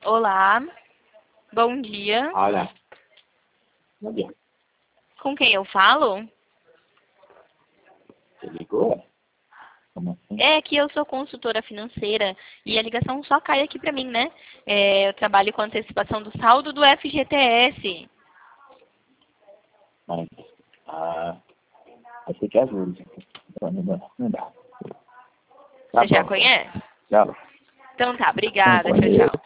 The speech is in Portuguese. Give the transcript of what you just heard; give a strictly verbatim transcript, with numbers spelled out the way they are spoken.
Olá, bom dia. Olha. Bom dia. Com quem eu falo? Você ligou? Como assim? É que eu sou consultora financeira e a ligação só cai aqui pra mim, né? É, eu trabalho com antecipação do saldo do F G T S. Mas, ah, achei que é juros. Então, não dá. Não dá. Tá Você já bom. conhece? Tchau. Então tá, Não obrigada. Tchau, conheço. tchau.